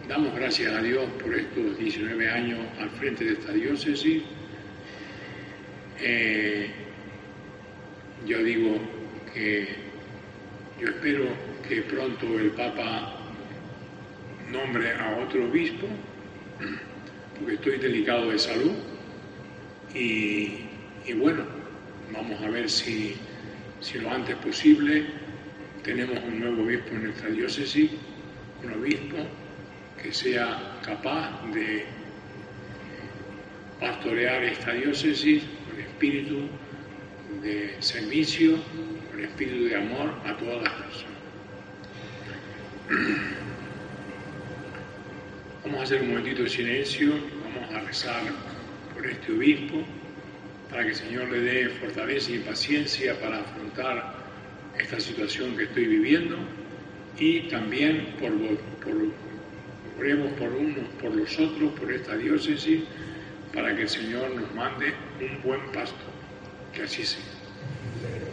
Damos gracias a Dios por estos 19 años al frente de esta diócesis. Yo digo que yo espero que pronto el Papa nombre a otro obispo, porque estoy delicado de salud y bueno, vamos a ver si lo antes posible tenemos un nuevo obispo en nuestra diócesis, un obispo que sea capaz de pastorear esta diócesis con espíritu de servicio, con espíritu de amor a todas las personas. Vamos a hacer un momentito de silencio, vamos a rezar por este obispo, para que el Señor le dé fortaleza y paciencia para afrontar esta situación que estoy viviendo, y también oremos por unos, por los otros, por esta diócesis, para que el Señor nos mande un buen pastor. Que así sea.